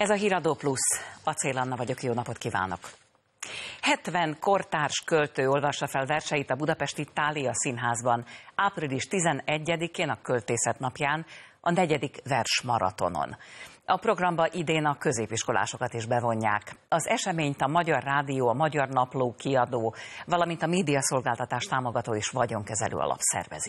Ez a Híradó Plusz. Acél Anna vagyok, jó napot kívánok! 70 kortárs költő olvassa fel verseit a budapesti Thália Színházban április 11-én, a Költészet napján, a 4. versmaratonon. A programba idén a középiskolásokat is bevonják. Az eseményt a Magyar Rádió, a Magyar Napló kiadó, valamint a médiaszolgáltatás támogató és vagyonkezelő alap szervezi.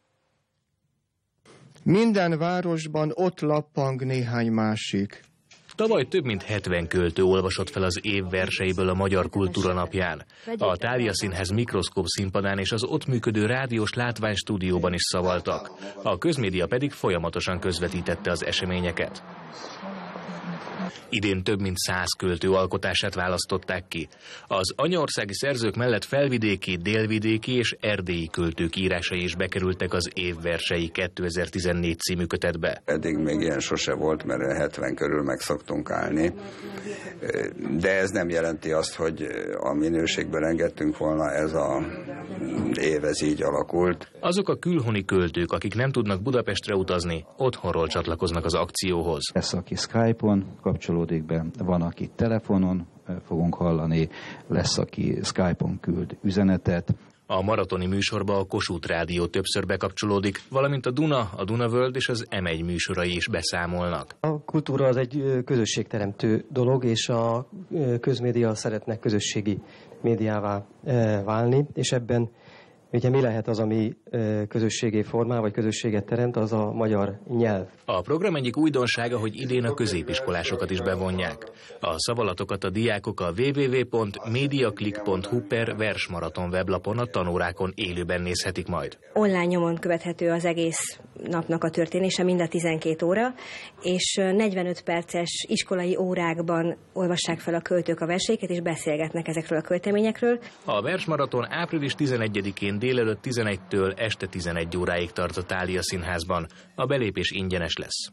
Minden városban ott lappang néhány másik. Tavaly több mint 70 költő olvasott fel az év verseiből a Magyar Kultúra napján. A Thália Színház mikroszkóp színpadán és az ott működő rádiós látványstúdióban is szavaltak. A közmédia pedig folyamatosan közvetítette az eseményeket. Idén több mint 100 költő alkotását választották ki. Az anyaországi szerzők mellett felvidéki, délvidéki és erdélyi költők írásai is bekerültek az év versei 2014 című kötetbe. Eddig még ilyen sose volt, mert 70 körül meg szoktunk állni, de ez nem jelenti azt, hogy a minőségben engedtünk volna, ez az év ez így alakult. Azok a külhoni költők, akik nem tudnak Budapestre utazni, otthonról csatlakoznak az akcióhoz. Lesz, aki Skype-on kapcsolódik be, van, aki telefonon fogunk hallani, lesz, aki Skype-on küld üzenetet. A maratoni műsorba a Kossuth Rádió többször bekapcsolódik, valamint a Duna, a Dunavöld és az M1 műsorai is beszámolnak. A kultúra az egy közösségteremtő dolog, és a közmédia szeretne közösségi médiává válni, és ebben ugye mi lehet az, ami közösségé formál, vagy közösséget teremt, az a magyar nyelv. A program egyik újdonsága, hogy idén a középiskolásokat is bevonják. A szavalatokat a diákok a www.mediaclick.hu/versmaraton weblapon a tanórákon élőben nézhetik majd. Online nyomon követhető az egész napnak a történése, mind a 12 óra, és 45 perces iskolai órákban olvassák fel a költők a verseiket, és beszélgetnek ezekről a költeményekről. A versmaraton április 11-én délelőtt 11-től este 11 óráig tart a Thália Színházban. A belépés ingyenes lesz.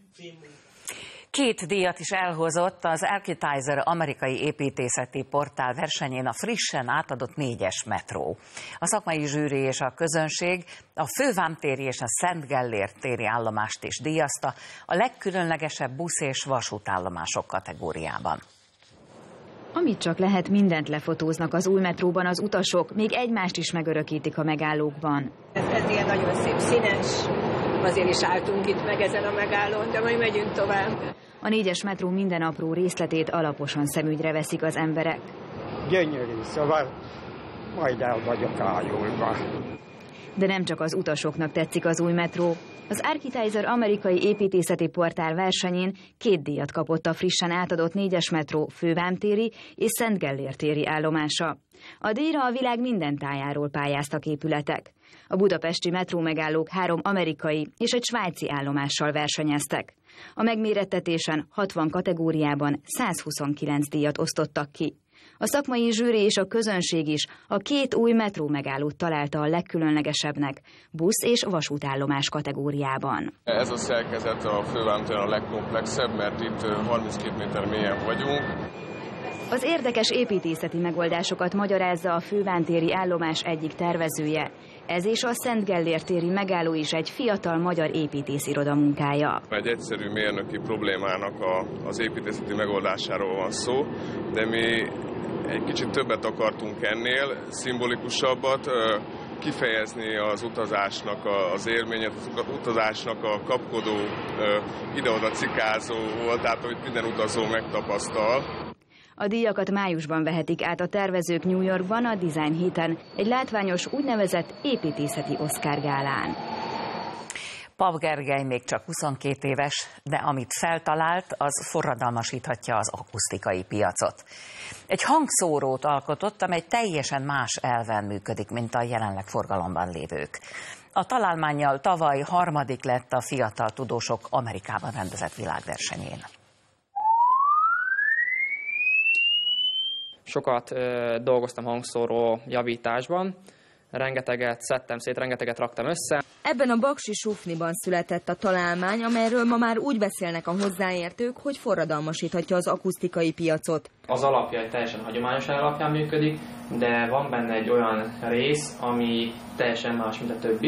2 díjat is elhozott az Architizer amerikai építészeti portál versenyén a frissen átadott 4-es metró. A szakmai zsűri és a közönség a Fővámtéri és a Szent Gellért téri állomást is díjazta a legkülönlegesebb busz- és vasútállomások kategóriában. Amit csak lehet, mindent lefotóznak az új metróban az utasok, még egymást is megörökítik a megállókban. Ez ilyen nagyon szép színes, azért is álltunk itt meg ezen a megállón, de majd megyünk tovább. A 4-es metró minden apró részletét alaposan szemügyre veszik az emberek. Gyönyörű, szóval majd el vagyok ájulva. De nem csak az utasoknak tetszik az új metró. Az Architizer amerikai építészeti portál versenyén 2 díjat kapott a frissen átadott 4-es metró Fővámtéri és Szent Gellért téri állomása. A díjra a világ minden tájáról pályáztak épületek. A budapesti metró megállók 3 amerikai és egy svájci állomással versenyeztek. A megmérettetésen 60 kategóriában 129 díjat osztottak ki. A szakmai zsűri és a közönség is a 2 új metró megállót találta a legkülönlegesebbnek busz- és vasútállomás kategóriában. Ez a szerkezet a Fővámtéren a legkomplexebb, mert itt 32 méter mélyen vagyunk. Az érdekes építészeti megoldásokat magyarázza a Fővámtéri állomás egyik tervezője. Ez és a Szent Gellért téri megálló is egy fiatal magyar építésziroda munkája. Egy egyszerű mérnöki problémának az építészeti megoldásáról van szó, de mi egy kicsit többet akartunk ennél, szimbolikusabbat, kifejezni az utazásnak az élményet, az utazásnak a kapkodó, ide-oda cikázó volt, tehát hogy minden utazó megtapasztal. A díjakat májusban vehetik át a tervezők New Yorkban a Design Heaten, egy látványos úgynevezett építészeti Oscar gálán. Pap Gergely még csak 22 éves, de amit feltalált, az forradalmasíthatja az akusztikai piacot. Egy hangszórót alkotott, amely teljesen más elven működik, mint a jelenleg forgalomban lévők. A találmánnyal tavaly 3. lett a fiatal tudósok Amerikában rendezett világversenyén. Sokat dolgoztam hangszóró javításban, rengeteget szedtem szét, rengeteget raktam össze. Ebben a Baksi Sufniban született a találmány, amelyről ma már úgy beszélnek a hozzáértők, hogy forradalmasíthatja az akusztikai piacot. Az alapja egy teljesen hagyományos alapján működik, de van benne egy olyan rész, ami teljesen más, mint a többi.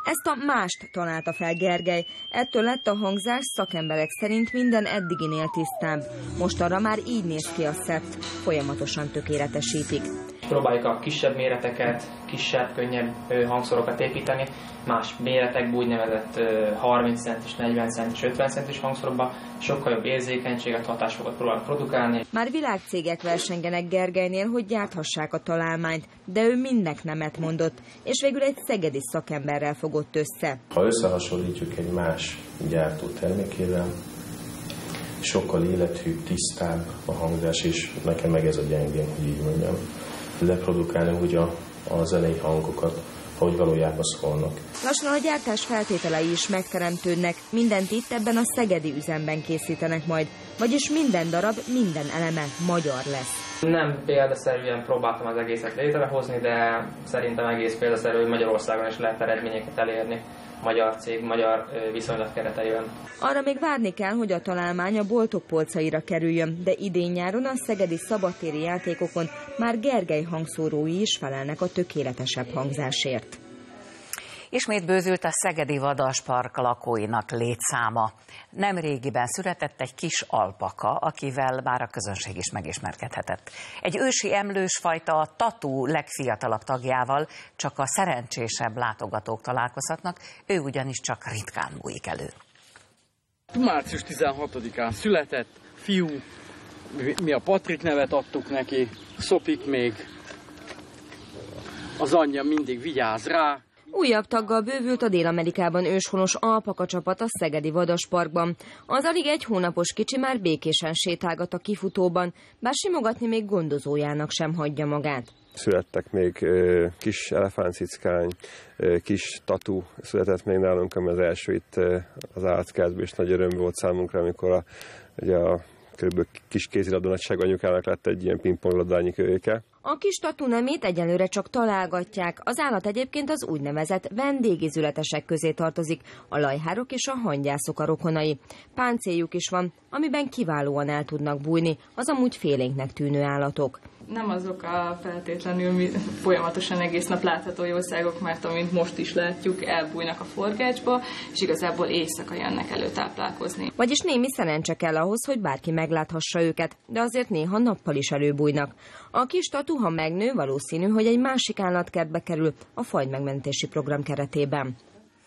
Ezt a mást találta fel Gergely. Ettől lett a hangzás szakemberek szerint minden eddiginél tisztább. Most arra már így néz ki a szett, folyamatosan tökéletesítik. Próbáljuk a kisebb méreteket, kisebb, könnyebb hangszorokat építeni, más méretekben úgynevezett 30 centis, 40 centis, 50 centis hangszorokban sokkal jobb érzékenységet, hatásfokat próbálunk produkálni. Már világcégek versengenek Gergelynél, hogy gyárthassák a találmányt, de ő mindnek nemet mondott, és végül egy szegedi szakemberrel fogott össze. Ha összehasonlítjuk egy más gyártó termékével, sokkal élethűbb, tisztább a hangzás, és nekem meg ez a gyengén, hogy így mondjam. Leprodukálni úgy a zenei hangokat, ahogy valójában szólnak. Lassan a gyártás feltételei is megteremtődnek, mindent itt ebben a szegedi üzemben készítenek majd, vagyis minden darab, minden eleme magyar lesz. Nem példaszerűen próbáltam az egészet létrehozni, de szerintem egész példaszerű, hogy Magyarországon is lehet eredményeket elérni. Magyar cég, magyar viszonylat kereteiben. Arra még várni kell, hogy a találmány a boltok polcaira kerüljön, de idén-nyáron a szegedi szabadtéri játékokon már Gergely hangszórói is felelnek a tökéletesebb hangzásért. Ismét bővült a szegedi vadaspark lakóinak létszáma. Nemrégiben született egy kis alpaka, akivel már a közönség is megismerkedhetett. Egy ősi emlős fajta a Tatu legfiatalabb tagjával csak a szerencsésebb látogatók találkozhatnak, ő ugyanis csak ritkán bújik elő. Március 16-án született, fiú, mi a Patrik nevet adtuk neki, szopik még, az anyja mindig vigyáz rá. Újabb taggal bővült a Dél-Amerikában őshonos alpaka csapat a szegedi vadasparkban. Az alig egy hónapos kicsi már békésen sétálgat a kifutóban, bár simogatni még gondozójának sem hagyja magát. Születtek még kis elefántcickány, kis Tatu született még nálunk, ami az első itt az állatkertből, és nagy öröm volt számunkra, amikor a körülbelül kis kézilabda nagyságú anyukának lett egy ilyen pingponglabdányi kölyöke. A kis Tatu nemét egyelőre csak találgatják. Az állat egyébként az úgynevezett vendégizületesek közé tartozik, a lajhárok és a hangyászok a rokonai. Páncéljuk is van, amiben kiválóan el tudnak bújni az amúgy félénknek tűnő állatok. Nem azok a feltétlenül folyamatosan egész nap látható jószágok, mert amint most is látjuk, elbújnak a forgácsba, és igazából éjszaka jönnek előtáplálkozni. Vagyis némi szerencse kell ahhoz, hogy bárki megláthassa őket, de azért néha nappal is előbújnak. A kis Tatu, ha megnő, valószínű, hogy egy másik állatkertbe kerül a fajmegmentési program keretében.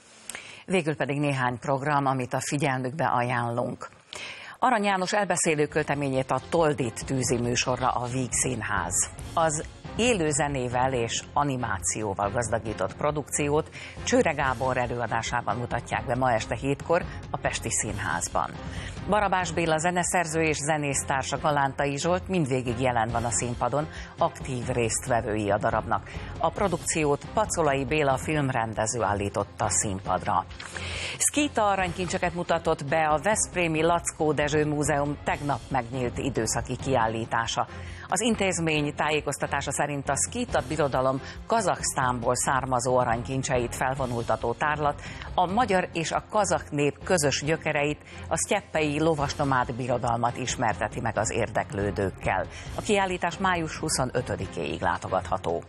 Végül pedig néhány program, amit a figyelmükbe ajánlunk. Arany János elbeszélő költeményét, a Toldit tűzi műsorra a Víg Színház. Az élő zenével és animációval gazdagított produkciót Csőre Gábor előadásában mutatják be ma este 7-kor a Pesti Színházban. Barabás Béla zeneszerző és zenésztársa Galántai Zsolt mindvégig jelen van a színpadon, aktív résztvevői a darabnak. A produkciót Pacolai Béla filmrendező állította a színpadra. Szkíta aranykincseket mutatott be a veszprémi Lackó Dezső Múzeum tegnap megnyílt időszaki kiállítása. Az intézmény tájékoztatása szerint a szkíta birodalom Kazaksztánból származó aranykincseit felvonultató tárlat a magyar és a kazak nép közös gyökereit, a sztyeppei lovasnomád birodalmat ismerteti meg az érdeklődőkkel. A kiállítás május 25-éig látogatható.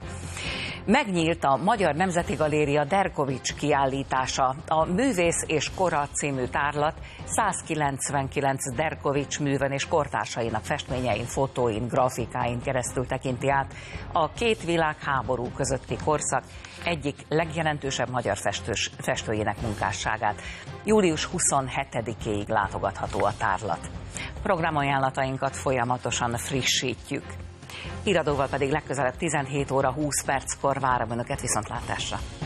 Megnyílt a Magyar Nemzeti Galéria Derkovich kiállítása. A Művész és Kora című tárlat 199 Derkovich művön és kortársainak festményein, fotóin, grafikáin keresztül tekinti át a két világháború közötti korszak egyik legjelentősebb magyar festőjének munkásságát. Július 27-éig látogatható a tárlat. Programajánlatainkat folyamatosan frissítjük. Híradóval pedig legközelebb 17 óra 20 perckor várom Önöket, viszontlátásra!